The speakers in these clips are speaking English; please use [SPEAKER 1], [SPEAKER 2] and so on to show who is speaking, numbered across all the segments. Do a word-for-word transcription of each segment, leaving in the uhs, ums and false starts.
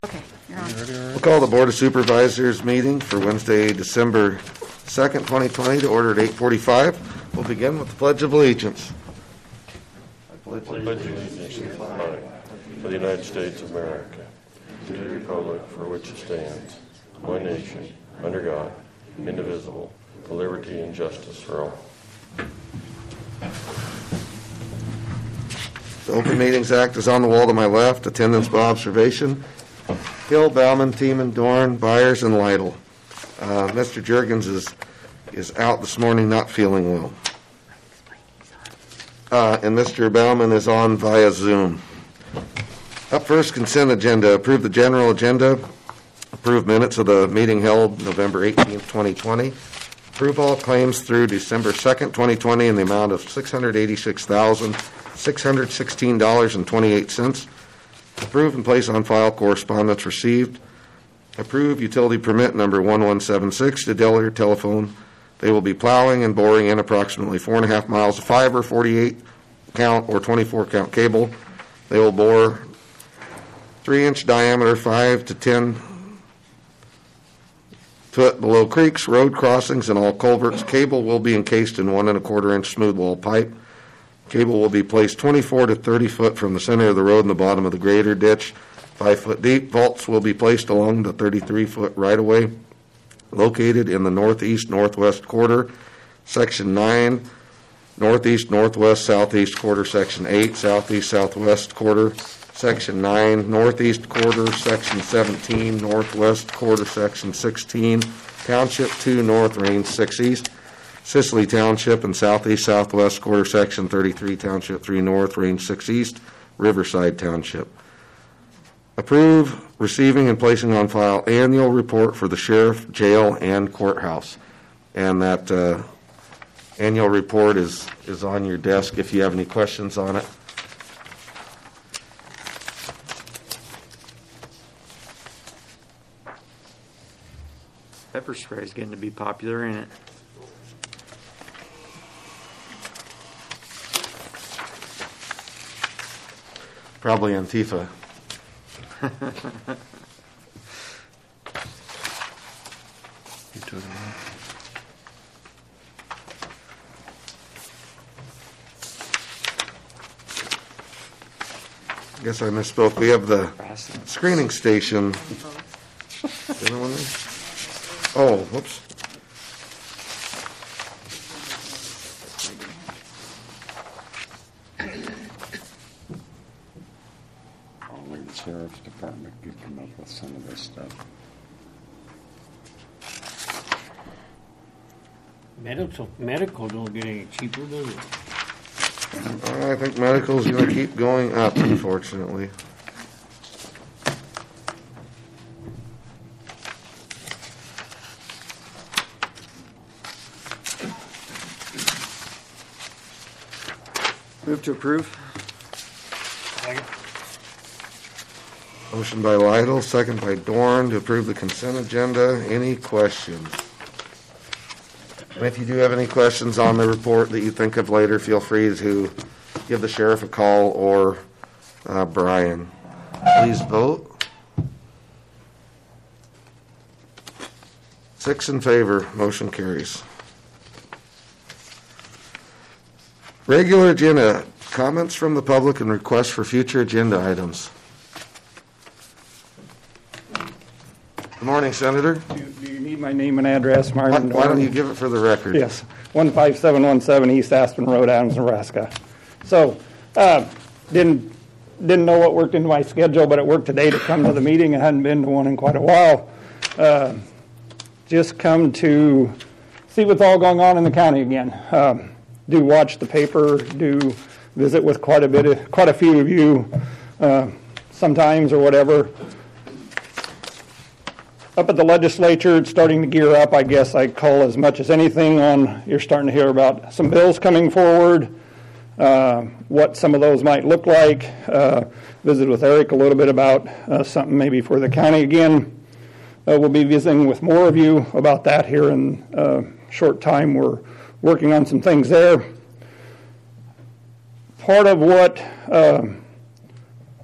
[SPEAKER 1] Okay, you're on.
[SPEAKER 2] We'll call the Board of Supervisors meeting for Wednesday, December second, twenty twenty to order at eight forty-five. We'll begin with the Pledge of Allegiance.
[SPEAKER 3] I pledge allegiance to the flag of the United States of America, and to the republic for which it stands, one nation, under God, indivisible, with liberty and justice for all.
[SPEAKER 2] The Open Meetings Act is on the wall to my left. Attendance by observation. Hill, Bauman, Tiemann, Dorn, Byers, and Lytle. Uh, Mister Juergens is is out this morning, not feeling well. Uh, and Mister Bauman is on via Zoom. Up first, consent agenda. Approve the general agenda. Approve minutes of the meeting held November eighteenth, twenty twenty. Approve all claims through December second, twenty twenty in the amount of six hundred eighty-six thousand six hundred sixteen dollars and twenty-eight cents. Approve and place on file correspondence received. Approve utility permit number one one seven six to Delaware Telephone. They will be plowing and boring in approximately four and a half miles of fiber, forty-eight count or twenty-four count cable. They will bore three inch diameter, five to ten foot below creeks, road crossings, and all culverts. Cable will be encased in one and a quarter inch smooth wall pipe. Cable will be placed twenty-four to thirty foot from the center of the road in the bottom of the grader ditch, five foot deep. Vaults will be placed along the thirty-three foot right-of-way, located in the northeast northwest quarter, section nine, northeast northwest southeast quarter, section eight, southeast southwest quarter, section nine, northeast quarter, section seventeen, northwest quarter, section sixteen, township two north, range six east, Sicily Township and southeast southwest quarter, section thirty-three, township three north, range six east, Riverside Township. Approve receiving and placing on file annual report for the sheriff, jail, and courthouse. And that uh, annual report is, is on your desk if you have any questions on it.
[SPEAKER 4] Pepper spray is getting to be popular, ain't it?
[SPEAKER 2] Probably Antifa.
[SPEAKER 3] You took it out.
[SPEAKER 2] I guess I misspoke. We have the screening station. The other one there? Oh, whoops.
[SPEAKER 5] Only the sheriff's department could come up with some of this stuff.
[SPEAKER 6] Medical, medical don't get any cheaper, does it?
[SPEAKER 2] I think medical's going to keep going up, unfortunately.
[SPEAKER 4] Move to approve.
[SPEAKER 6] Second.
[SPEAKER 2] Motion by Lytle, second by Dorn to approve the consent agenda. Any questions? And if you do have any questions on the report that you think of later, feel free to give the sheriff a call or uh, Brian. Please vote. Six in favor. Motion carries. Regular agenda. Comments from the public and requests for future agenda items. Good morning, Senator.
[SPEAKER 7] Do do you need my name and address,
[SPEAKER 2] Why,
[SPEAKER 7] Martin?
[SPEAKER 2] why don't you give it for the record?
[SPEAKER 7] Yes, one five seven one seven East Aspen Road, Adams, Nebraska. So, uh, didn't didn't know what worked into my schedule, but it worked today to come to the meeting. I hadn't been to one in quite a while. Uh, just come to see what's all going on in the county again. Um, do watch the paper, do visit with quite a bit of, quite a few of you uh, sometimes or whatever. Up at the legislature, it's starting to gear up. I guess I'd call as much as anything on, you're starting to hear about some bills coming forward, uh, what some of those might look like. Uh, visited with Eric a little bit about uh, something maybe for the county again. Uh, we'll be visiting with more of you about that here in a short time. We're working on some things there. Part of what uh,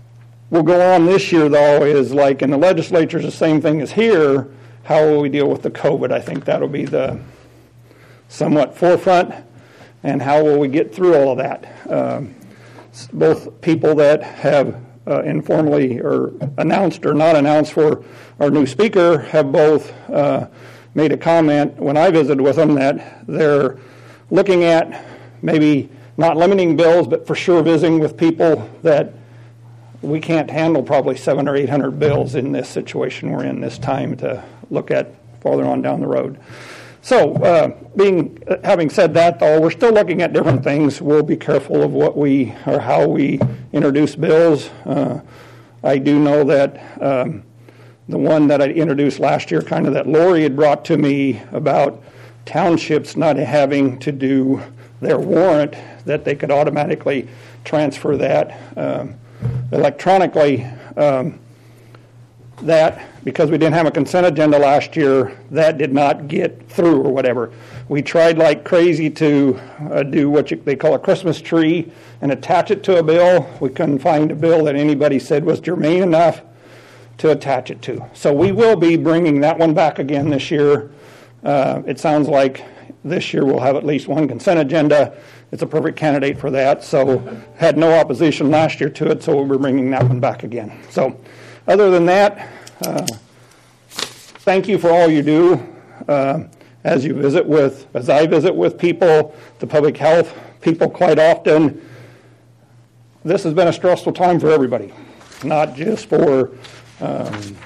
[SPEAKER 7] will go on this year, though, is like in the legislature, the same thing as here. How will we deal with the COVID? I think that'll be the somewhat forefront, and how will we get through all of that? Um, both people that have uh, informally or announced or not announced for our new speaker have both uh, made a comment when I visited with them that they're looking at maybe not limiting bills, but for sure visiting with people that we can't handle probably seven or eight hundred bills in this situation we're in this time to look at farther on down the road. So, uh, being uh, having said that, though, we're still looking at different things. We'll be careful of what we or how we introduce bills. Uh, I do know that um, the one that I introduced last year, kind of that Lori had brought to me about townships not having to do their warrant, that they could automatically transfer that um, electronically. Um, that, because we didn't have a consent agenda last year, that did not get through or whatever. We tried like crazy to uh, do what you, they call a Christmas tree and attach it to a bill. We couldn't find a bill that anybody said was germane enough to attach it to. So we will be bringing that one back again this year. Uh, it sounds like this year we'll have at least one consent agenda. It's a perfect candidate for that. So had no opposition last year to it, so we'll be bringing that one back again. So other than that, uh, thank you for all you do. Uh, as you visit with, as I visit with people, the public health people quite often, this has been a stressful time for everybody, not just for um,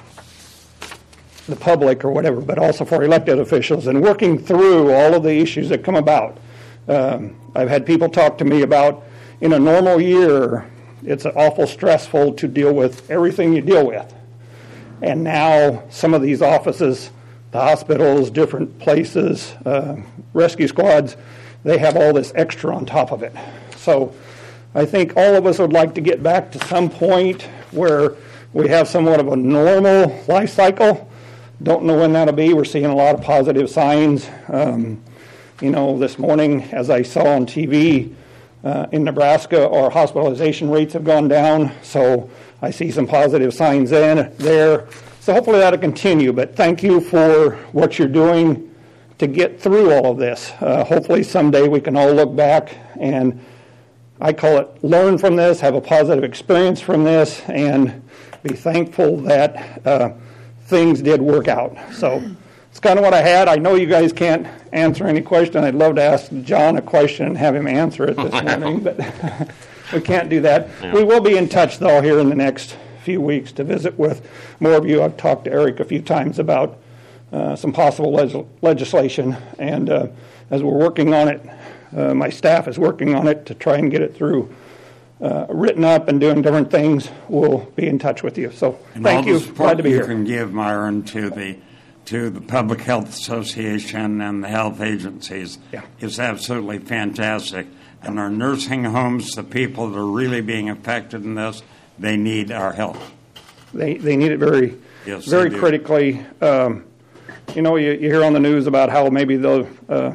[SPEAKER 7] the public or whatever, but also for elected officials and working through all of the issues that come about. Um, I've had people talk to me about, in a normal year, it's awful stressful to deal with everything you deal with. And now some of these offices, the hospitals, different places, uh, rescue squads, they have all this extra on top of it. So I think all of us would like to get back to some point where we have somewhat of a normal life cycle. Don't know when that'll be. We're seeing a lot of positive signs. Um, you know, this morning, as I saw on T V, uh, in Nebraska, our hospitalization rates have gone down. So I see some positive signs in there. So hopefully that'll continue. But thank you for what you're doing to get through all of this. Uh, hopefully someday we can all look back and, I call it, learn from this, have a positive experience from this, and be thankful that uh, things did work out. So it's kind of what I had. I know you guys can't answer any question. I'd love to ask John a question and have him answer it this morning, but we can't do that. Yeah. We will be in touch, though, here in the next few weeks to visit with more of you. I've talked to Eric a few times about uh, some possible leg- legislation, and uh, as we're working on it, uh, my staff is working on it to try and get it through Uh, written up and doing different things. We'll be in touch with you. So
[SPEAKER 5] and
[SPEAKER 7] thank you. Glad to be
[SPEAKER 5] you
[SPEAKER 7] here.
[SPEAKER 5] You can give, Myron, to the to the Public Health Association and the health agencies
[SPEAKER 7] yeah.
[SPEAKER 5] is absolutely fantastic. And our nursing homes, the people that are really being affected in this, they need our help.
[SPEAKER 7] They they need it very
[SPEAKER 5] yes,
[SPEAKER 7] very critically. Um, you know, you, you hear on the news about how maybe they'll uh,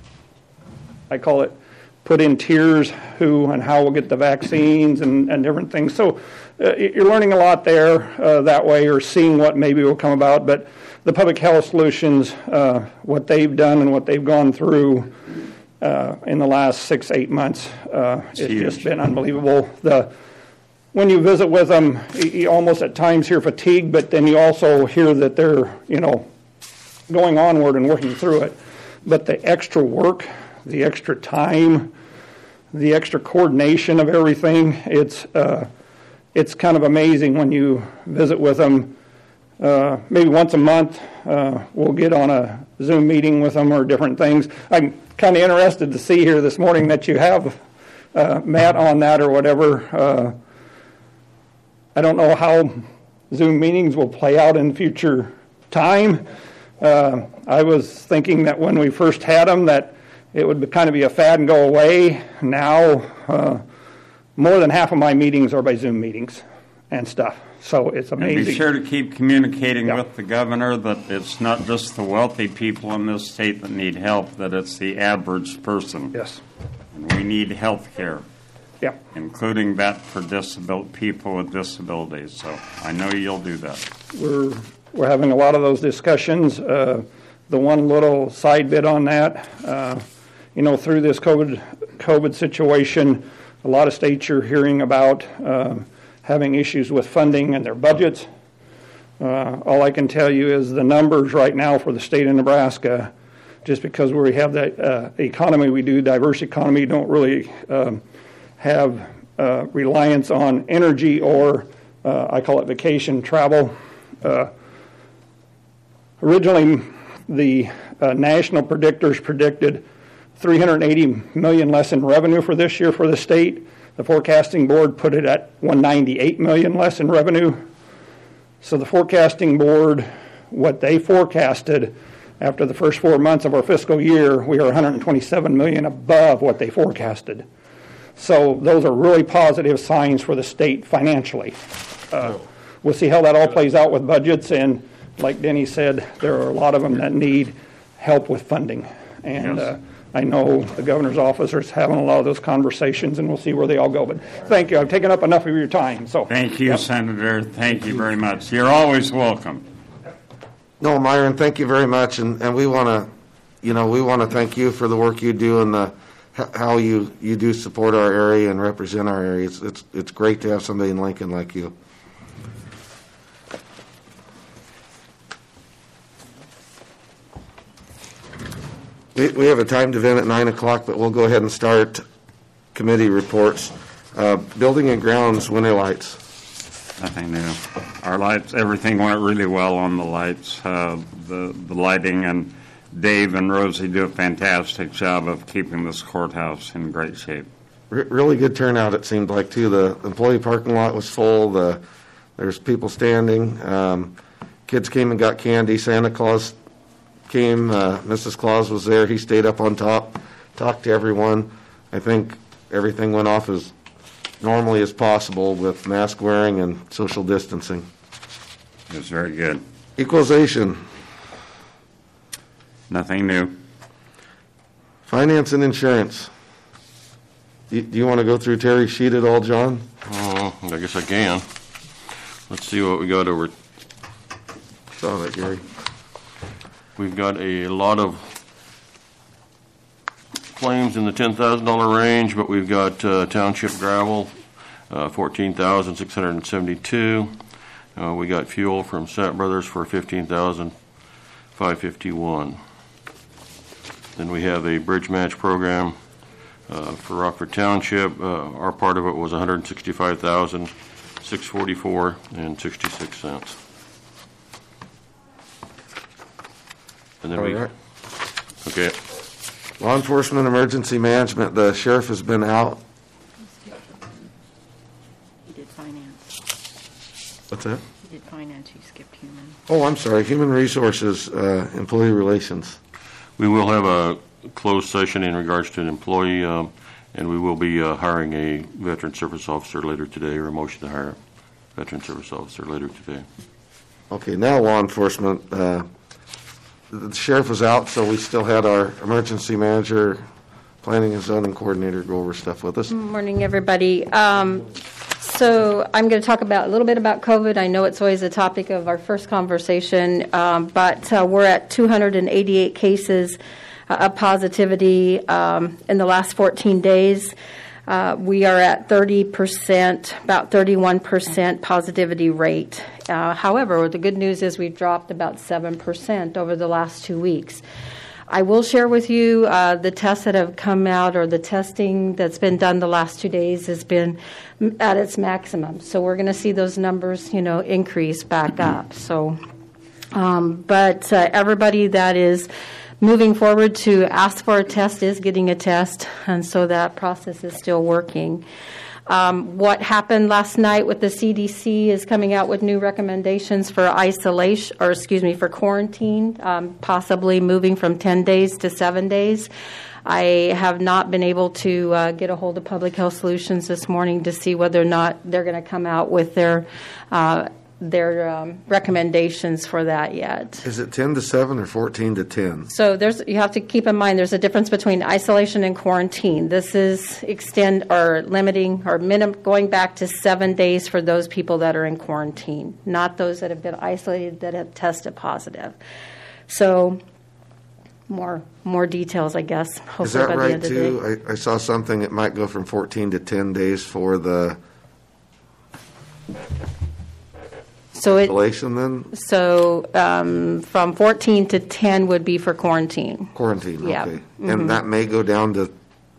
[SPEAKER 7] I call it put in tiers who and how we'll get the vaccines and, and different things. So uh, you're learning a lot there uh, that way, or seeing what maybe will come about. But the Public Health Solutions, uh, what they've done and what they've gone through uh, in the last six, eight months, uh, it's
[SPEAKER 5] huge.
[SPEAKER 7] just been unbelievable. The when you visit with them, you, you almost at times hear fatigue, but then you also hear that they're, you know, going onward and working through it. But the extra work, the extra time, the extra coordination of everything, it's uh, it's kind of amazing when you visit with them. Uh, maybe once a month, uh, we'll get on a Zoom meeting with them or different things. I'm kind of interested to see here this morning that you have uh, Matt on that or whatever. Uh, I don't know how Zoom meetings will play out in future time. Uh, I was thinking that when we first had them that it would kind of be a fad and go away. Now, uh, more than half of my meetings are by Zoom meetings and stuff. So it's amazing.
[SPEAKER 5] And be sure to keep communicating
[SPEAKER 7] yeah.
[SPEAKER 5] with the governor that it's not just the wealthy people in this state that need help, that it's the average person.
[SPEAKER 7] Yes.
[SPEAKER 5] And we need health care.
[SPEAKER 7] Yeah.
[SPEAKER 5] including that for disabil- people with disabilities. So I know you'll do that.
[SPEAKER 7] We're, we're having a lot of those discussions. Uh, the one little side bit on that, uh, you know, through this COVID, COVID situation, a lot of states are hearing about uh, having issues with funding and their budgets. Uh, all I can tell you is the numbers right now for the state of Nebraska, just because we have that uh, economy we do, diverse economy, don't really um, have uh, reliance on energy or uh, I call it vacation travel. Uh, originally, the uh, national predictors predicted three hundred eighty million less in revenue for this year for the state. The forecasting board put it at one hundred ninety-eight million less in revenue. So the forecasting board, what they forecasted after the first four months of our fiscal year, we are one hundred twenty-seven million above what they forecasted. So those are really positive signs for the state financially. Uh, we'll see how that all plays out with budgets, and like Denny said, there are a lot of them that need help with funding. And
[SPEAKER 5] Yes.
[SPEAKER 7] uh, I know the governor's office is having a lot of those conversations, and we'll see where they all go. But thank you. I've taken up enough of your time. So
[SPEAKER 5] Thank you,
[SPEAKER 7] Yep.
[SPEAKER 5] Senator. Thank you very much. You're always welcome.
[SPEAKER 2] No, Myron, thank you very much, and, and we want to, you know, we want to thank you for the work you do and the h- how you, you do support our area and represent our area. It's, it's it's great to have somebody in Lincoln like you. We, we have a timed event at nine o'clock, but we'll go ahead and start committee reports. Uh, building and grounds winter lights.
[SPEAKER 5] Nothing new. Our lights, everything went really well on the lights, uh, the, the lighting, and Dave and Rosie do a fantastic job of keeping this courthouse in great shape.
[SPEAKER 2] Re- really good turnout, it seemed like, too. The employee parking lot was full. The There's people standing. Um, kids came and got candy. Santa Claus came. Uh, Missus Claus was there. He stayed up on top, talked to everyone. I think everything went off as normally as possible with mask wearing and social distancing.
[SPEAKER 5] It was very good.
[SPEAKER 2] Equalization,
[SPEAKER 5] Nothing new.
[SPEAKER 2] finance and insurance. Do do you want to go through Terry's sheet at all, John?
[SPEAKER 3] Oh, I guess I can. Let's see what we got over.
[SPEAKER 2] Saw that, Gary.
[SPEAKER 3] We've got a lot of claims in the ten thousand dollar range, but we've got uh, township gravel, uh, fourteen thousand six hundred seventy-two. Uh, we got fuel from Sat Brothers for fifteen thousand five hundred fifty-one. Then we have a bridge match program uh, for Rockford Township. Uh, our part of it was one hundred sixty-five thousand six hundred forty-four and sixty-six cents. And then
[SPEAKER 2] All
[SPEAKER 3] we,
[SPEAKER 2] right.
[SPEAKER 3] okay.
[SPEAKER 2] Law enforcement emergency management, the sheriff has been out.
[SPEAKER 1] He did finance.
[SPEAKER 2] What's that?
[SPEAKER 1] He did finance. He skipped human.
[SPEAKER 2] Oh, I'm sorry, human resources, uh, employee relations.
[SPEAKER 3] We will have a closed session in regards to an employee, um, and we will be uh, hiring a veteran service officer later today, or a motion to hire a veteran service officer later today.
[SPEAKER 2] Okay, now law enforcement. Uh, the sheriff was out, so we still had our emergency manager, planning and zoning coordinator go over stuff with us.
[SPEAKER 1] Morning, everybody. Um, so I'm going to talk about a little bit about COVID. I know it's always a topic of our first conversation, um, but uh, we're at two hundred eighty-eight cases uh, of positivity um, in the last fourteen days. Uh, we are at thirty percent, about thirty-one percent positivity rate. Uh, however, the good news is we've dropped about seven percent over the last two weeks. I will share with you uh, the tests that have come out, or the testing that's been done the last two days has been at its maximum. So we're going to see those numbers, you know, increase back up. So, um, but uh, everybody that is moving forward to ask for a test is getting a test, and so that process is still working. Um, what happened last night with the C D C is coming out with new recommendations for isolation, or excuse me, for quarantine, um, possibly moving from ten days to seven days. I have not been able to uh, get a hold of Public Health Solutions this morning to see whether or not they're going to come out with their uh, their um, recommendations for that yet.
[SPEAKER 2] Is it ten to seven or fourteen to ten?
[SPEAKER 1] So there's, you have to keep in mind, there's a difference between isolation and quarantine. This is extend or limiting or minim, going back to seven days for those people that are in quarantine, not those that have been isolated that have tested positive. So more more details, I guess. Hopefully
[SPEAKER 2] Is that
[SPEAKER 1] by the
[SPEAKER 2] right
[SPEAKER 1] end of the day.
[SPEAKER 2] too? I, I saw something, it might go from fourteen to ten days for the
[SPEAKER 1] So it
[SPEAKER 2] isolation then?
[SPEAKER 1] so um, from fourteen to ten would be for quarantine.
[SPEAKER 2] Quarantine,
[SPEAKER 1] Yeah.
[SPEAKER 2] okay. And that may go down to,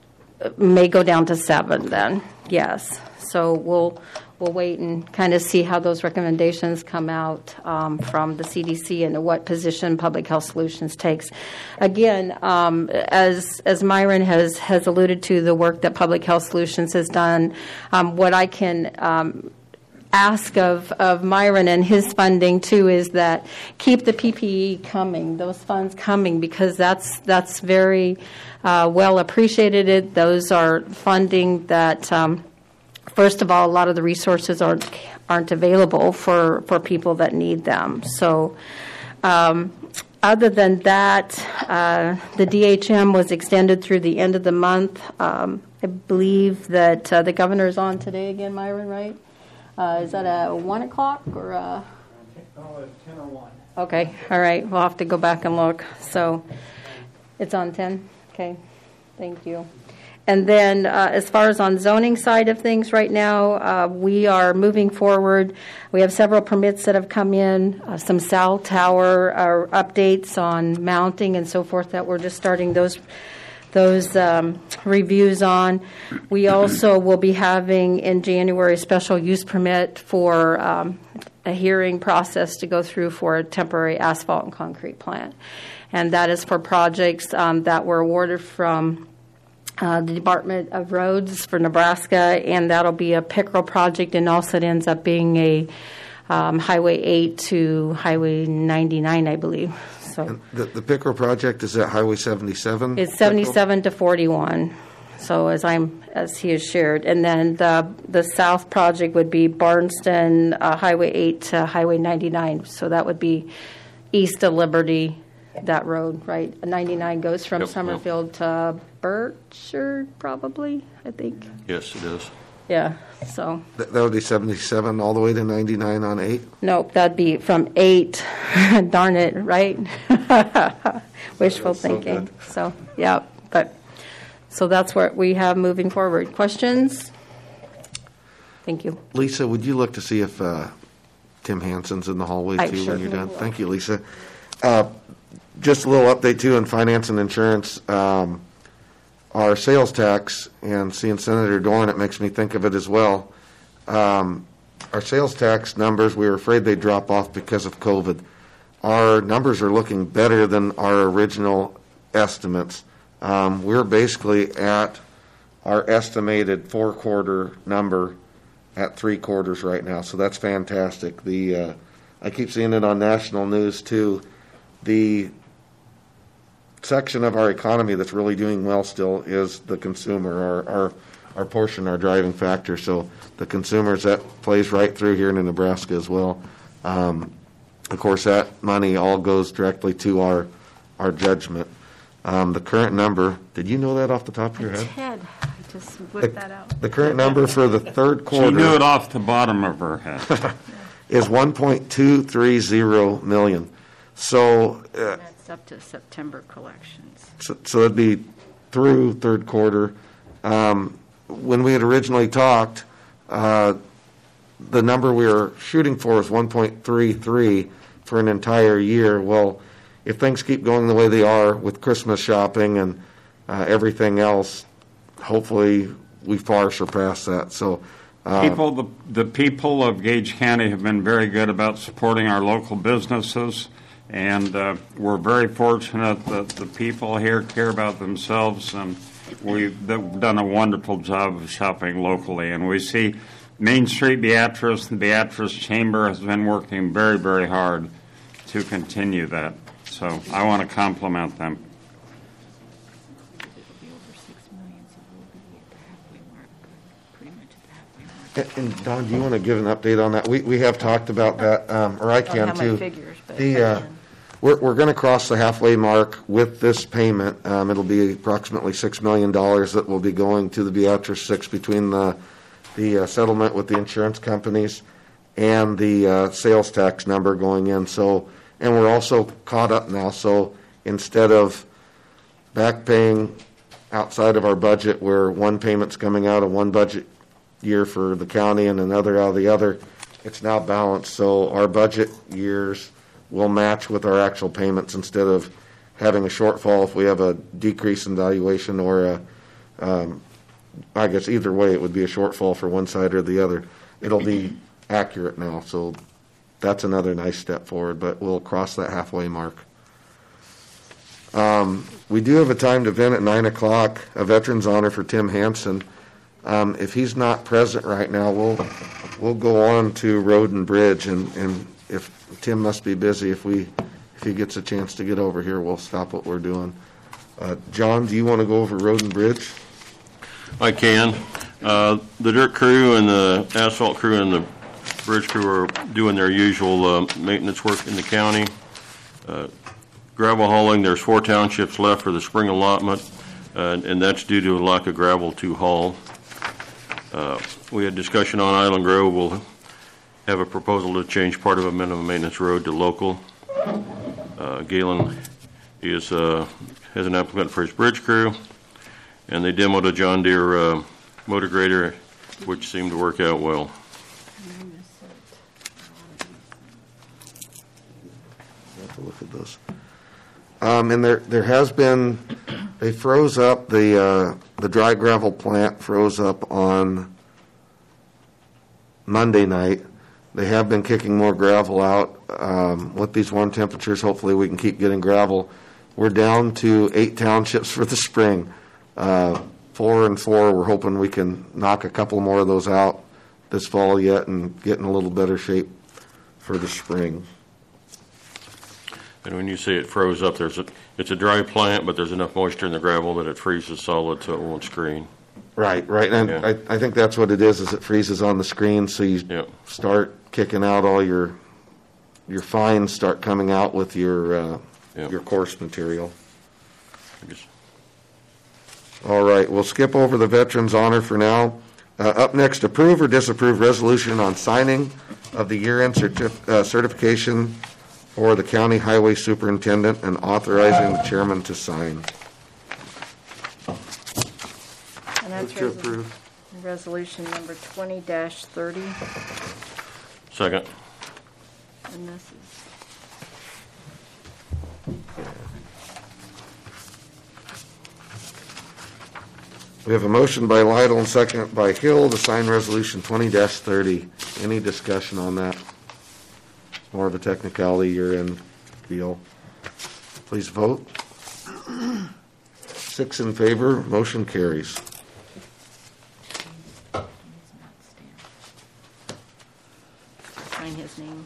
[SPEAKER 1] May go down to seven then, yes. So we'll, we'll wait and kind of see how those recommendations come out um, from the C D C and what position Public Health Solutions takes. Again, um, as, as Myron has, has alluded to, the work that Public Health Solutions has done, um, what I can um, ask of, of Myron and his funding too is that keep the P P E coming, those funds coming, because that's that's very uh, well appreciated. It those are funding that um, first of all, a lot of the resources aren't aren't available for, for people that need them. So um, other than that, uh, the D H M was extended through the end of the month. Um, I believe that uh, the governor is on today again, Myron, right? Uh, is that a one o'clock or a?
[SPEAKER 7] Oh, it's ten or one.
[SPEAKER 1] Okay, all right. We'll have to go back and look. So it's on ten. Okay, thank you. And then uh, as far as on zoning side of things right now, uh, we are moving forward. We have several permits that have come in, uh, some cell tower uh, updates on mounting and so forth that we're just starting those those um, reviews on. We also will be having in January a special use permit for um, a hearing process to go through for a temporary asphalt and concrete plant. And that is for projects um, that were awarded from uh, the Department of Roads for Nebraska, and that'll be a Pickerel project, and also it ends up being a um, Highway eight to Highway ninety-nine, I believe. So
[SPEAKER 2] the, the Pickerel project is at Highway seventy-seven?
[SPEAKER 1] it's seventy-seven to forty-one. So as I'm, as he has shared. And then the, the south project would be Barnston, uh, Highway eight to Highway ninety-nine. So that would be east of Liberty, that road, right? ninety-nine goes from
[SPEAKER 3] Yep, yep.
[SPEAKER 1] Summerfield to Birchard, probably, I think.
[SPEAKER 3] Yes, it is.
[SPEAKER 1] Yeah, so,
[SPEAKER 2] That, that would be seventy-seven all the way to ninety-nine on eight?
[SPEAKER 1] nope, that'd be from eight, darn it, right? Wishful
[SPEAKER 2] That's so
[SPEAKER 1] thinking.
[SPEAKER 2] good.
[SPEAKER 1] So, yeah, but, so that's what we have moving forward. Questions? Thank you.
[SPEAKER 2] Lisa, would you look to see if uh, Tim Hansen's in the hallway
[SPEAKER 1] I
[SPEAKER 2] too when you're
[SPEAKER 1] certainly
[SPEAKER 2] done?
[SPEAKER 1] will.
[SPEAKER 2] Thank you, Lisa. Uh, Just a little update too on finance and insurance. Um, Our sales tax, and seeing Senator Dorn, it makes me think of it as well. Um, Our sales tax numbers, we were afraid they'd drop off because of COVID. Our numbers are looking better than our original estimates. Um, We're basically at our estimated four-quarter number at three quarters right now, so that's fantastic. The uh, I keep seeing it on national news too. The section of our economy that's really doing well still is the consumer, our, our, our portion, our driving factor. So the consumers, that plays right through here in Nebraska as well. Um, of course, that money all goes directly to our, our judgment. Um, the current number, did you know that off the top of your head?
[SPEAKER 1] Ted, I just whipped that out.
[SPEAKER 2] The current number for the third
[SPEAKER 5] She
[SPEAKER 2] quarter
[SPEAKER 5] knew it off the bottom of her head.
[SPEAKER 2] is one point two three zero million. So, uh,
[SPEAKER 8] That's up to September collections.
[SPEAKER 2] So, so it'd be through third quarter. Um, when we had originally talked, uh, the number we were shooting for is one point three three for an entire year. Well, if things keep going the way they are with Christmas shopping and uh, everything else, hopefully we far surpass that. So, uh,
[SPEAKER 5] People, the, the people of Gage County have been very good about supporting our local businesses. And uh, we're very fortunate that the people here care about themselves, and we've they've done a wonderful job of shopping locally. And we see Main Street Beatrice, the Beatrice Chamber has been working very, very hard to continue that. So I want to compliment them.
[SPEAKER 8] It'll be over six million, so we'll be at the halfway mark, pretty much at the halfway mark
[SPEAKER 2] And- And Don, do you want to give an update on that? We, we have talked about that, um, or I
[SPEAKER 8] I don't
[SPEAKER 2] can
[SPEAKER 8] have my
[SPEAKER 2] too.
[SPEAKER 8] figures, but
[SPEAKER 2] The,
[SPEAKER 8] I
[SPEAKER 2] uh,
[SPEAKER 8] can.
[SPEAKER 2] we're, we're going to cross the halfway mark with this payment. Um, it'll be approximately six million dollars that will be going to the Beatrice Six between the, the uh, settlement with the insurance companies and the uh, sales tax number going in. So, and we're also caught up now. So instead of back paying outside of our budget where one payment's coming out of one budget year for the county and another out of the other, it's now balanced. So our budget years will match with our actual payments instead of having a shortfall if we have a decrease in valuation or a, um, I guess either way, it would be a shortfall for one side or the other. It'll be accurate now, so that's another nice step forward, but we'll cross that halfway mark. Um, we do have a timed event at nine o'clock, a Veterans Honor for Tim Hansen. Um, if he's not present right now, we'll, we'll go on to Road and Bridge, and, and if Tim must be busy, if we, if he gets a chance to get over here, we'll stop what we're doing. Uh, John, do you want to go over Road and Bridge?
[SPEAKER 3] I can. Uh, The dirt crew and the asphalt crew and the bridge crew are doing their usual uh, maintenance work in the county. Uh, Gravel hauling, there's four townships left for the spring allotment, uh, and that's due to a lack of gravel to haul. Uh, We had discussion on Island Grove. We'll have a proposal to change part of a minimum maintenance road to local. Uh, Galen is, uh, has an applicant for his bridge crew, and they demoed a John Deere uh, motor grader, which seemed to work out well.
[SPEAKER 2] Have to look at those. Um, and there, there has been, they froze up, the, uh, the dry gravel plant froze up on Monday night. They have been kicking more gravel out. Um, with these warm temperatures, hopefully we can keep getting gravel. We're down to eight townships for the spring. Uh, four and four, we're hoping we can knock a couple more of those out this fall yet and get in a little better shape for the spring.
[SPEAKER 3] And when you say it froze up, there's a, it's a dry plant, but there's enough moisture in the gravel that it freezes solid so it won't screen.
[SPEAKER 2] Right, right, and
[SPEAKER 3] Yeah.
[SPEAKER 2] I, I think that's what it is, is it freezes on the screen, so you
[SPEAKER 3] Yep.
[SPEAKER 2] start kicking out all your, your fines start coming out with your, uh,
[SPEAKER 3] Yep.
[SPEAKER 2] your coarse material.
[SPEAKER 3] I guess-
[SPEAKER 2] All right, we'll skip over the Veterans Honor for now. Uh, up next, approve or disapprove resolution on signing of the year-end certif- uh, certification for the county highway superintendent and authorizing the chairman to sign.
[SPEAKER 8] And that's
[SPEAKER 4] Move to
[SPEAKER 8] resol-
[SPEAKER 4] approve.
[SPEAKER 8] resolution number twenty dash thirty,
[SPEAKER 3] Second.
[SPEAKER 8] and this is,
[SPEAKER 2] We have a motion by Lidle and second by Hill to sign resolution twenty dash thirty. Any discussion on that? More of a technicality year-end deal. Please vote. Six in favor, motion carries.
[SPEAKER 8] sign his name.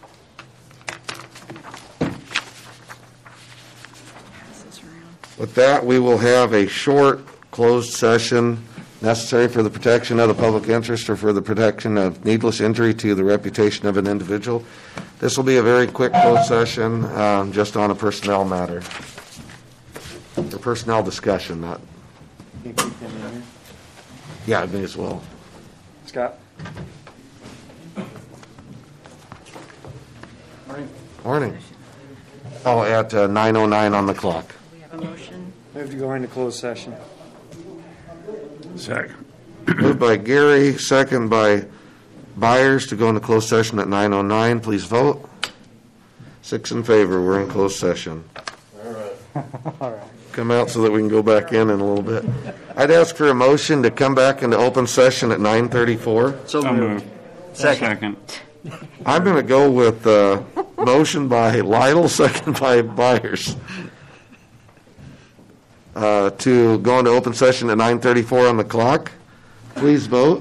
[SPEAKER 8] Pass this around.
[SPEAKER 2] With that, we will have a short closed session necessary for the protection of the public interest or for the protection of needless injury to the reputation of an individual. This will be a very quick closed session, um, just on a personnel matter. For personnel discussion, not,
[SPEAKER 7] Can you keep them in here?
[SPEAKER 2] yeah, I may as well.
[SPEAKER 7] Scott? Morning.
[SPEAKER 2] Morning. Oh, at uh, nine oh nine on the clock.
[SPEAKER 8] We have a motion.
[SPEAKER 7] Move to go into closed session.
[SPEAKER 5] Second.
[SPEAKER 2] Moved by Gary, second by Byers to go into closed session at nine oh nine. Please vote. Six in favor. We're in closed session.
[SPEAKER 7] All right.
[SPEAKER 2] Come out so that we can go back in in a little bit. I'd ask for a motion to come back into open session at nine thirty-four.
[SPEAKER 4] So
[SPEAKER 5] So
[SPEAKER 4] moved.
[SPEAKER 5] moved.
[SPEAKER 4] Second.
[SPEAKER 5] Second.
[SPEAKER 2] I'm going to go with uh, motion by Lidle, second by Byers, uh, to go into open session at nine thirty-four on the clock. Please vote.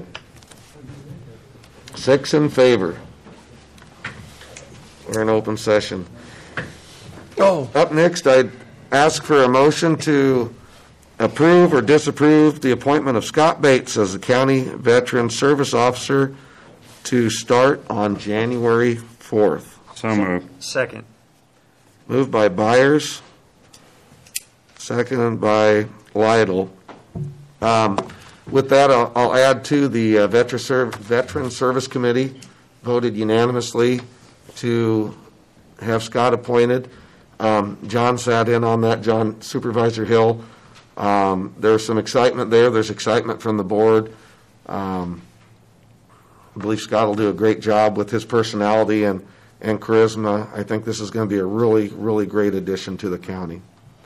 [SPEAKER 2] Six in favor. We're in open session.
[SPEAKER 7] Oh.
[SPEAKER 2] Up next, I'd ask for a motion to approve or disapprove the appointment of Scott Bates as the County Veteran Service Officer to start on January fourth.
[SPEAKER 5] So moved.
[SPEAKER 4] Second.
[SPEAKER 2] Moved by Byers, seconded by Lytle. Um, With that, I'll I'll add to the uh, Veteran Serv- Veteran Service Committee voted unanimously to have Scott appointed. Um, John sat in on that, John Supervisor Hill. Um, There's some excitement there. There's excitement from the board. Um, I believe Scott will do a great job with his personality and, and charisma. I think this is going to be a really, really great addition to the county.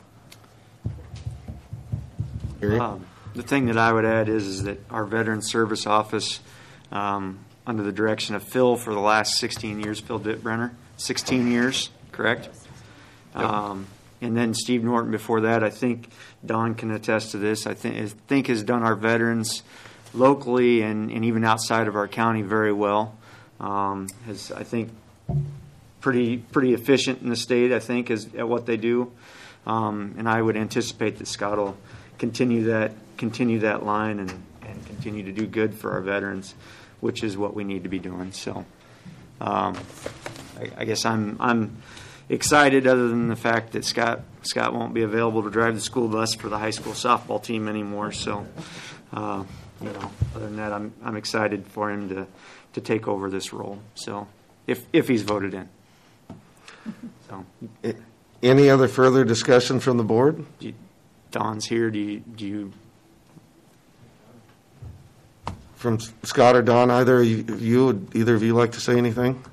[SPEAKER 2] Gary?
[SPEAKER 4] Um, The thing that I would add is, is that our Veteran Service Office, um, under the direction of Phil for the last sixteen years, Phil Dittbrenner, sixteen years, correct? Um, and then Steve Norton before that. I think Don can attest to this. I think, I think has done our veterans locally and, and even outside of our county very well. Um, has, I think, pretty pretty efficient in the state, I think, is at what they do. Um, and I would anticipate that Scott will continue that continue that line and, and continue to do good for our veterans, which is what we need to be doing. So um, I, I guess I'm I'm excited, other than the fact that Scott Scott won't be available to drive the school bus for the high school softball team anymore. So uh, you know, other than that, I'm I'm excited for him to, to take over this role. So if if he's voted in. So
[SPEAKER 2] Any other further discussion from the board?
[SPEAKER 4] do you, Don's here. Do you do you
[SPEAKER 2] From Scott or Don, either of you, you would either of you like to say anything?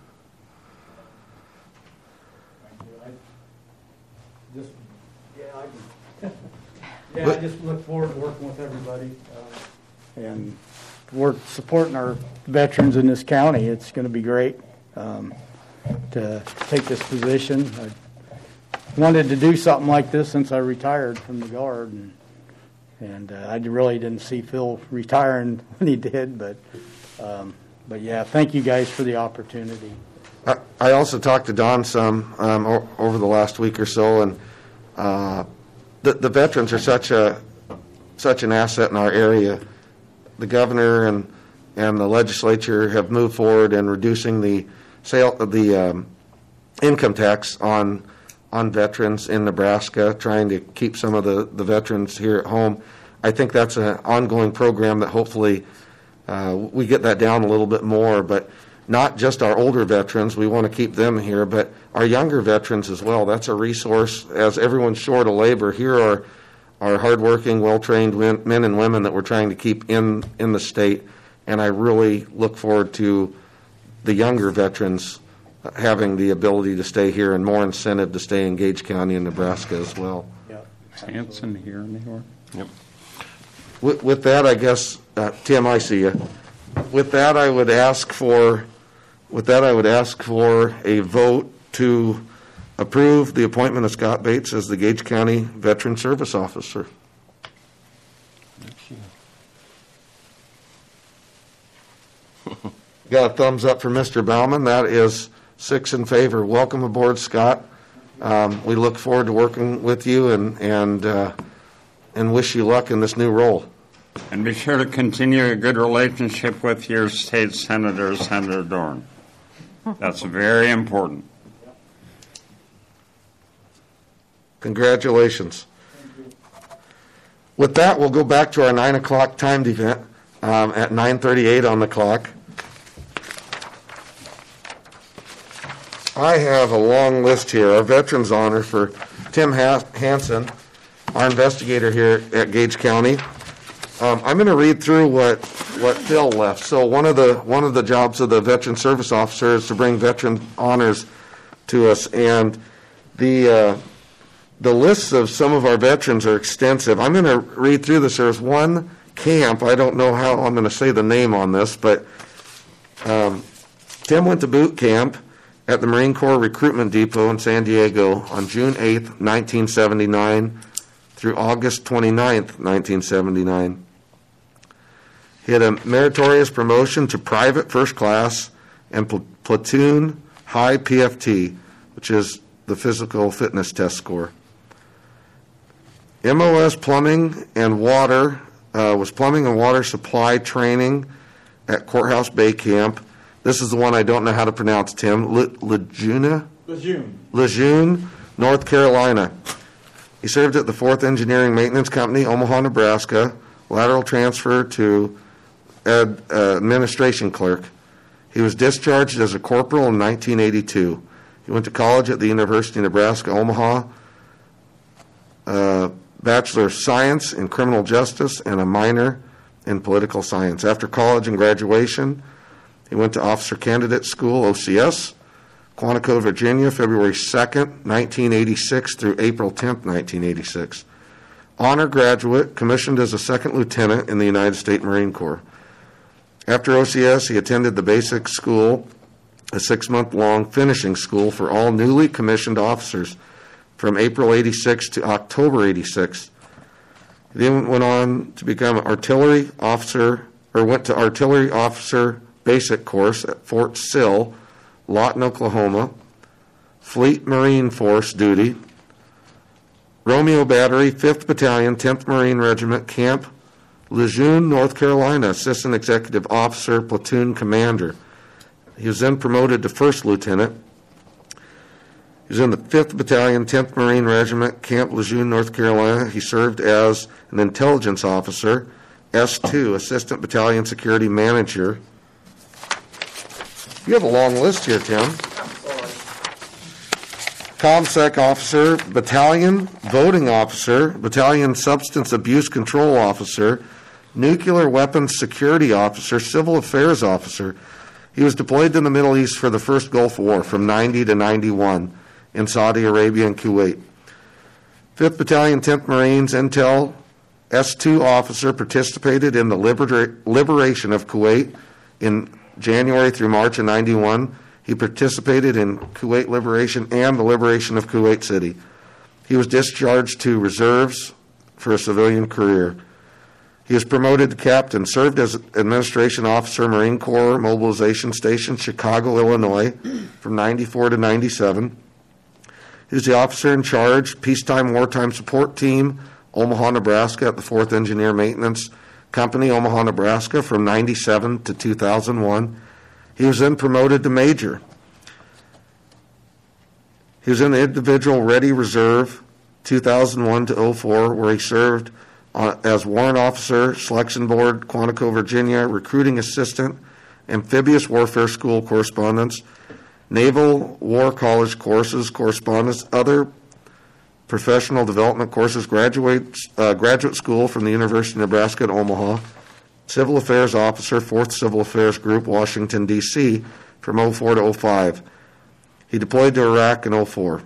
[SPEAKER 7] Just, yeah, I, yeah, I just look forward to working with everybody. uh, And work, supporting our veterans in this county. It's going to be great um, to take this position. I wanted to do something like this since I retired from the Guard, and And uh, I really didn't see Phil retiring when he did, but um, but yeah, thank you guys for the opportunity.
[SPEAKER 2] I I also talked to Don some um, o- over the last week or so, and uh, the the veterans are such a such an asset in our area. The governor and and the legislature have moved forward in reducing the sale the um, income tax on on veterans in Nebraska, trying to keep some of the, the veterans here at home. I think that's an ongoing program that hopefully uh, we get that down a little bit more, but not just our older veterans. We want to keep them here, but our younger veterans as well. That's a resource. As everyone's short of labor, here are our hardworking, well-trained men and women that we're trying to keep in, in the state, and I really look forward to the younger veterans having the ability to stay here and more incentive to stay in Gage County and Nebraska as well.
[SPEAKER 7] Yep.
[SPEAKER 5] Is Hanson here anymore?
[SPEAKER 3] Yep.
[SPEAKER 2] With, with that, I guess, uh, Tim, I see you. With that, I would ask for, with that, I would ask for a vote to approve the appointment of Scott Bates as the Gage County Veteran Service Officer. Got a thumbs up for Mister Bauman. That is six in favor. Welcome aboard, Scott. Um, we look forward to working with you and and uh, and wish you luck in this new role.
[SPEAKER 5] And be sure to continue a good relationship with your state senator, Senator Dorn. That's very important.
[SPEAKER 2] Congratulations. With that, we'll go back to our nine o'clock timed event um, at nine thirty-eight on the clock. I have a long list here. Our Veterans Honor for Tim ha- Hansen, our investigator here at Gage County. Um, I'm going to read through what what Phil left. So one of the one of the jobs of the Veteran Service Officer is to bring veteran honors to us, and the uh, the lists of some of our veterans are extensive. I'm going to read through this. There's one camp. I don't know how I'm going to say the name on this, but um, Tim went to boot camp at the Marine Corps Recruitment Depot in San Diego on June eighth, nineteen seventy-nine through August twenty-ninth, nineteen seventy-nine. He had a meritorious promotion to private first class and pl- platoon high P F T, which is the physical fitness test score. M O S Plumbing and Water uh, was plumbing and water supply training at Courthouse Bay Camp. This is the one I don't know how to pronounce, Tim. Le- Lejeune?
[SPEAKER 7] Lejeune.
[SPEAKER 2] Lejeune, North Carolina. He served at the fourth Engineering Maintenance Company, Omaha, Nebraska. Lateral transfer to ad, uh, administration clerk. He was discharged as a corporal in nineteen eighty-two. He went to college at the University of Nebraska, Omaha. Uh, Bachelor of Science in Criminal Justice and a minor in Political Science. After college and graduation, he went to Officer Candidate School, O C S, Quantico, Virginia, February second, nineteen eighty-six through April tenth, nineteen eighty-six. Honor graduate, commissioned as a second lieutenant in the United States Marine Corps. After O C S, he attended the basic school, a six-month-long finishing school for all newly commissioned officers from April eighty-six to October eighty-six. He then went on to become an artillery officer, or went to artillery officer basic course at Fort Sill, Lawton, Oklahoma, Fleet Marine Force duty, Romeo Battery, fifth Battalion, tenth Marine Regiment, Camp Lejeune, North Carolina, Assistant Executive Officer, Platoon Commander. He was then promoted to first lieutenant. He was in the fifth Battalion, tenth Marine Regiment, Camp Lejeune, North Carolina. He served as an intelligence officer, S two, Assistant Battalion Security Manager. You have a long list here, Tim. ComSec Officer, Battalion Voting Officer, Battalion Substance Abuse Control Officer, Nuclear Weapons Security Officer, Civil Affairs Officer. He was deployed to the Middle East for the first Gulf War from ninety to ninety-one in Saudi Arabia and Kuwait. fifth Battalion, tenth Marines, Intel S two Officer, participated in the libera- liberation of Kuwait in January through March of ninety-one. He participated in Kuwait liberation and the liberation of Kuwait City. He was discharged to reserves for a civilian career. He was promoted to captain, served as administration officer, Marine Corps Mobilization Station, Chicago, Illinois, from ninety-four to ninety-seven. He was the officer in charge, Peacetime Wartime Support Team, Omaha, Nebraska, at the fourth Engineer Maintenance Company, Omaha, Nebraska, from ninety-seven to two thousand one. He was then promoted to major. He was in the Individual Ready Reserve, two thousand one to oh four, where he served on, as Warrant Officer, Selection Board, Quantico, Virginia, Recruiting Assistant, Amphibious Warfare School Correspondence, Naval War College courses, correspondence, other professional development courses, graduate, uh, graduate school from the University of Nebraska at Omaha, Civil Affairs Officer, fourth Civil Affairs Group, Washington, D C, from oh four to oh five. He deployed to Iraq in oh four.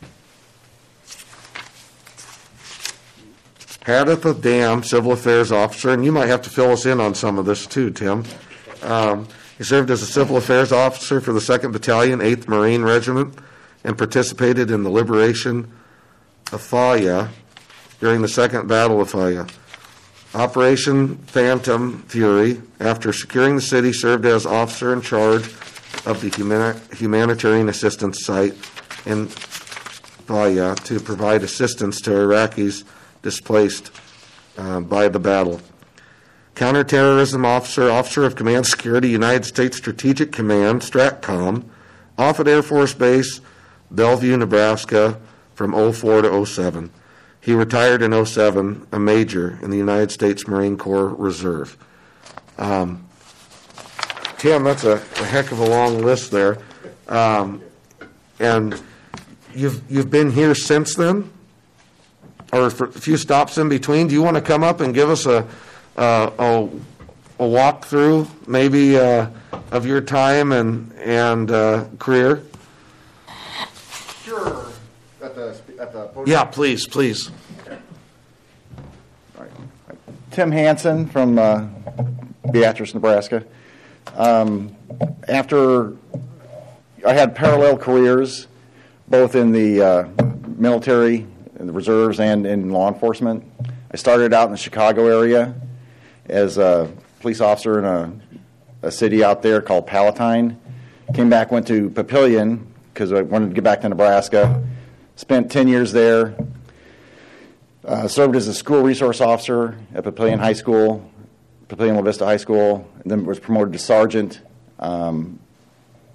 [SPEAKER 2] Haditha Dam, Civil Affairs Officer, and you might have to fill us in on some of this too, Tim. Um, he served as a Civil Affairs Officer for the second Battalion, eighth Marine Regiment, and participated in the liberation of Faya during the Second Battle of Faya. Operation Phantom Fury, after securing the city, served as officer in charge of the humani- humanitarian assistance site in Faya to provide assistance to Iraqis displaced uh, by the battle. Counterterrorism Officer, Officer of Command Security, United States Strategic Command, STRATCOM, Offutt Air Force Base, Bellevue, Nebraska, from oh four to oh seven. He retired in oh seven, a major in the United States Marine Corps Reserve. Um, Tim, that's a, a heck of a long list there. Um, and you've you've been here since then, or for a few stops in between. Do you want to come up and give us a uh, a, a walkthrough, maybe uh, of your time and and uh, career?
[SPEAKER 9] Sure. At the, at the podium.
[SPEAKER 2] Yeah, please, please.
[SPEAKER 9] All right. Tim Hansen from uh, Beatrice, Nebraska. Um, after I had parallel careers, both in the uh, military, in the reserves, and in law enforcement. I started out in the Chicago area as a police officer in a, a city out there called Palatine. Came back, went to Papillion because I wanted to get back to Nebraska. Spent ten years there. Uh, served as a school resource officer at Papillion High School, Papillion La Vista High School, and then was promoted to sergeant. Um,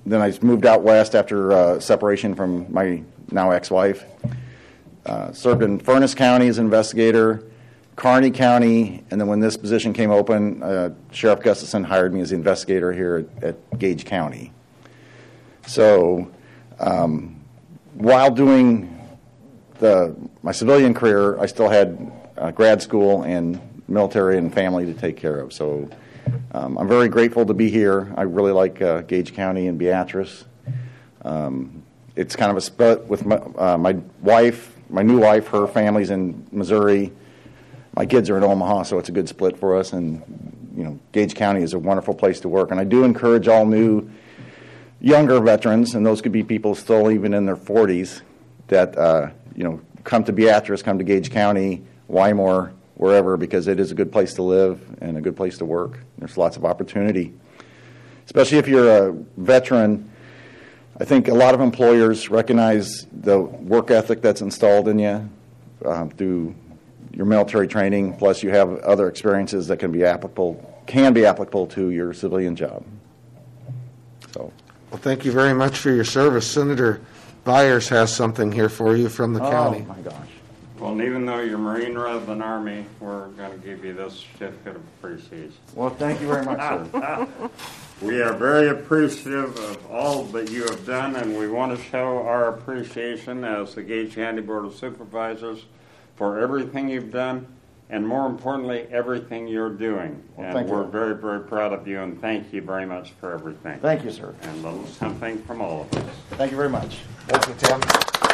[SPEAKER 9] then I moved out west after uh, separation from my now ex-wife. Uh, served in Furnace County as an investigator, Kearney County, and then when this position came open, uh, Sheriff Gustafson hired me as the investigator here at, at Gage County. So um, while doing the my civilian career, I still had uh, grad school and military and family to take care of. So um, I'm very grateful to be here. I really like uh, Gage County and Beatrice. Um, it's kind of a split with my, uh, my wife. My new wife, her family's in Missouri. My kids are in Omaha, so it's a good split for us. And, you know, Gage County is a wonderful place to work. And I do encourage all new, younger veterans, and those could be people still even in their forties, that, uh, you know, come to Beatrice, come to Gage County, Wymore, wherever, because it is a good place to live and a good place to work. There's lots of opportunity. Especially if you're a veteran, I think a lot of employers recognize the work ethic that's installed in you um, through your military training, plus you have other experiences that can be applicable, can be applicable to your civilian job. So,
[SPEAKER 2] Well, thank you very much for your service. Senator Byers has something here for you from the county.
[SPEAKER 9] Oh, my gosh.
[SPEAKER 5] Well, even though you're Marine rather than Army, we're going to give you this certificate of appreciation.
[SPEAKER 9] Well, thank you very much, sir.
[SPEAKER 5] We are very appreciative of all that you have done, and we want to show our appreciation as the Gage County Board of Supervisors for everything you've done, and more importantly, everything you're doing.
[SPEAKER 9] Well,
[SPEAKER 5] and
[SPEAKER 9] thank
[SPEAKER 5] we're
[SPEAKER 9] you.
[SPEAKER 5] very, very proud of you, and thank you very much for everything.
[SPEAKER 9] Thank you, sir.
[SPEAKER 5] And a little something from all of us.
[SPEAKER 9] Thank you very much.
[SPEAKER 2] Thank you, Tim.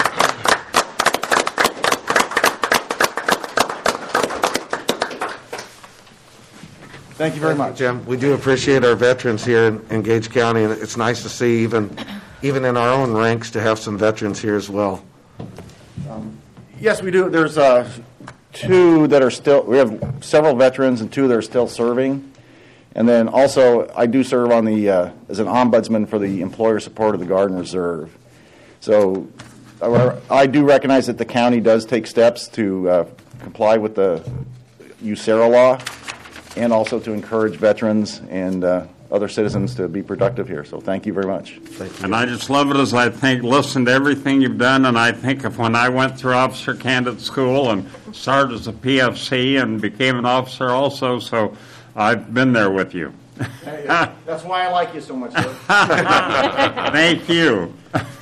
[SPEAKER 9] Thank you very much.
[SPEAKER 2] Jim, we do appreciate our veterans here in, in Gage County, and it's nice to see even, even in our own ranks to have some veterans here as well.
[SPEAKER 9] Yes, we do. There's uh, two that are still, we have several veterans and two that are still serving. And then also, I do serve on the, uh, as an ombudsman for the employer support of the Guard and Reserve. So I, I do recognize that the county does take steps to uh, comply with the U S E R A law, and also to encourage veterans and uh, other citizens to be productive here. So thank you very much.
[SPEAKER 2] Thank you.
[SPEAKER 5] And I just love it as I think, listen to everything you've done, and I think of when I went through officer candidate school and started as a P F C and became an officer also, so I've been there with you.
[SPEAKER 9] That's why I like you so much, sir.
[SPEAKER 5] Thank you.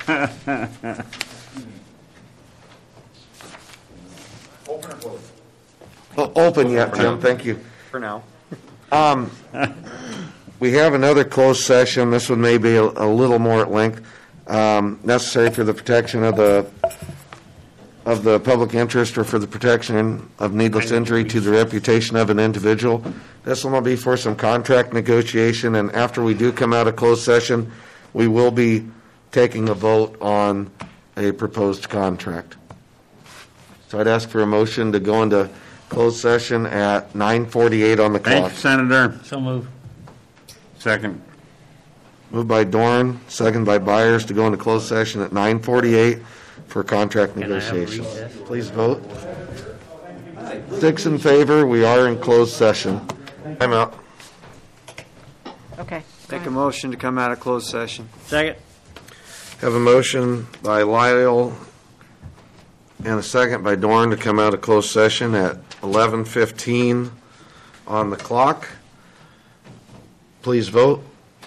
[SPEAKER 9] Open or close?
[SPEAKER 2] O- Open yet, Jim, thank you.
[SPEAKER 4] For now.
[SPEAKER 2] Um, we have another closed session. This one may be a, a little more at length, um, necessary for the protection of the of the public interest or for the protection of needless injury to the reputation of an individual. This one will be for some contract negotiation, and after we do come out of closed session, we will be taking a vote on a proposed contract. So I'd ask for a motion to go into closed session at nine forty-eight on the
[SPEAKER 5] Thank
[SPEAKER 2] clock.
[SPEAKER 5] you, Senator.
[SPEAKER 6] So move.
[SPEAKER 5] Second.
[SPEAKER 2] Moved by Dorn, second by Byers to go into closed session at nine forty-eight for contract
[SPEAKER 6] Can I have a
[SPEAKER 2] negotiations.
[SPEAKER 6] recess?
[SPEAKER 2] Please vote. Six in favor, we are in closed session. I'm out.
[SPEAKER 8] Okay. go
[SPEAKER 4] Make a
[SPEAKER 8] ahead.
[SPEAKER 4] motion to come out of closed session.
[SPEAKER 6] Second.
[SPEAKER 2] Have a motion by Lyle and a second by Dorn to come out of closed session at eleven fifteen on the clock. Please vote.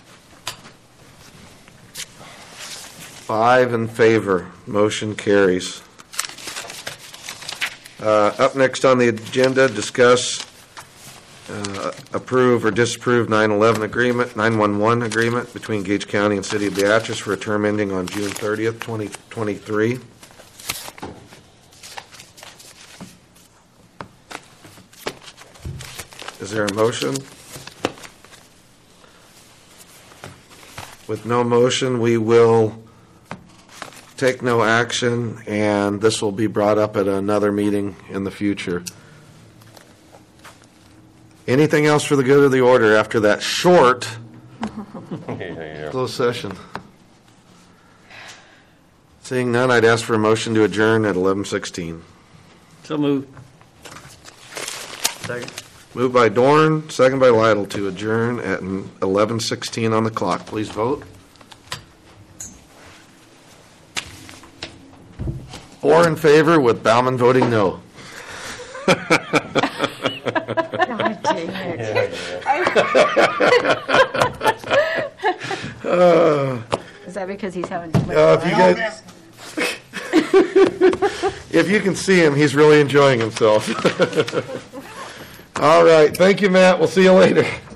[SPEAKER 2] Five in favor. Motion carries. Uh, Up next on the agenda, discuss, uh, approve or disapprove nine eleven agreement, nine one one agreement between Gage County and City of Beatrice for a term ending on June thirtieth, twenty twenty-three. Is there a motion? With no motion, we will take no action, and this will be brought up at another meeting in the future. Anything else for the good of the order after that short
[SPEAKER 3] Yeah.
[SPEAKER 2] closed session? Seeing none, I'd ask for a motion to adjourn at eleven sixteen.
[SPEAKER 6] So move.
[SPEAKER 4] Second.
[SPEAKER 2] Moved by Dorn, second by Lytle to adjourn at eleven sixteen on the clock. Please vote. Four in favor with Bauman voting no.
[SPEAKER 8] God dang it. Is that because he's having too much
[SPEAKER 2] Uh, if you
[SPEAKER 8] fun?
[SPEAKER 2] guys, if you can see him, he's really enjoying himself. All right, thank you, Matt. We'll see you later.